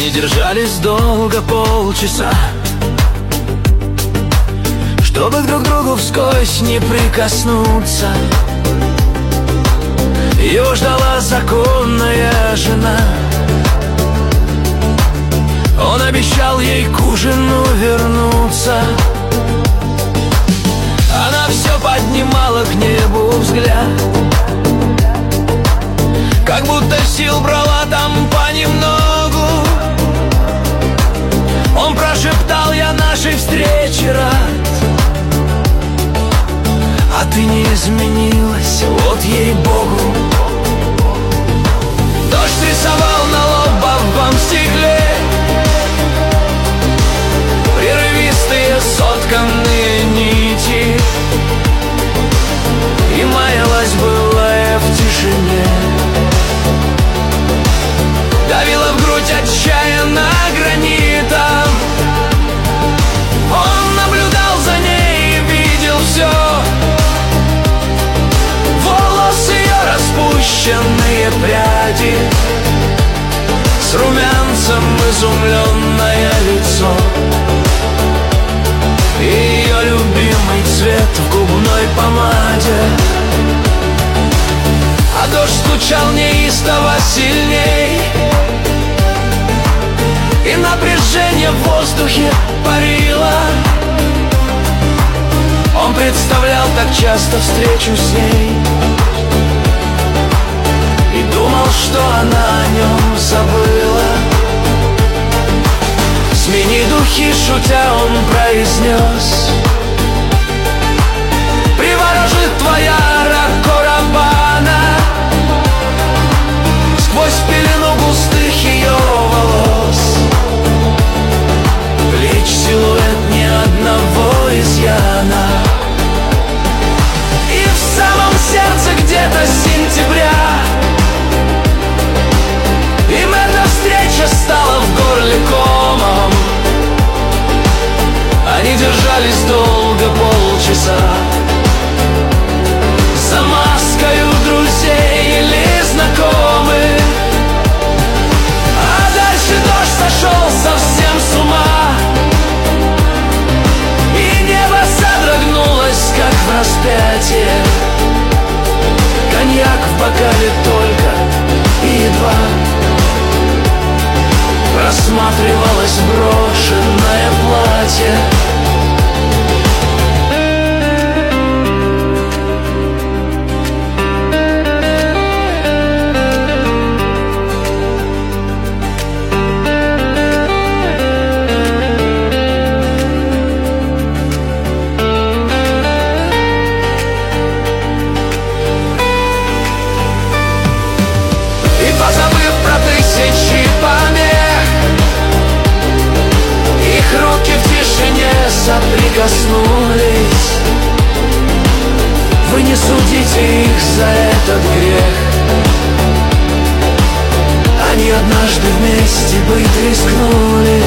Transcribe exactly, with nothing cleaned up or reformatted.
Они держались долго, полчаса, чтобы друг к другу вскользь не прикоснуться. Его ждала законная жена. Он обещал ей к ужину вернуться. Она все поднимала к небу взгляд, как будто сил брала там понемногу. Он прошептал: я нашей встрече рад, а ты не изменилась, вот ей-богу. Дождь рисовал на лобовом стекле прерывистые сотканные нити, и маялась былая в тишине. Давила в грудь отчаянно гранитом. Он наблюдал за ней и видел все: волосы ее, распущенные пряди, с румянцем изумленное лицо, и ее любимый цвет в губной помаде. А дождь стучал неистово сильней, и напряжение в воздухе парило. Он представлял так часто встречу с ней и думал, что она о нем забыла. Смени духи, шутя, он произнес: приворожит твоя ракорабана сквозь пелену густых ее волос. Плеч силуэт ни одного изъяна, и в самом сердце где-то с сентября им эта встреча стала в горле комом. Они держались долго, полчаса, за маскою друзей или знакомых. А дальше дождь сошел совсем с ума, и небо содрогнулось, как в распятие. Коньяк в бокале только и едва просматривалось брошенное платье. И позабыв про тысячи помех, их руки в тишине соприкоснулись. Вы не судите их за этот грех, они однажды вместе быть рискнули.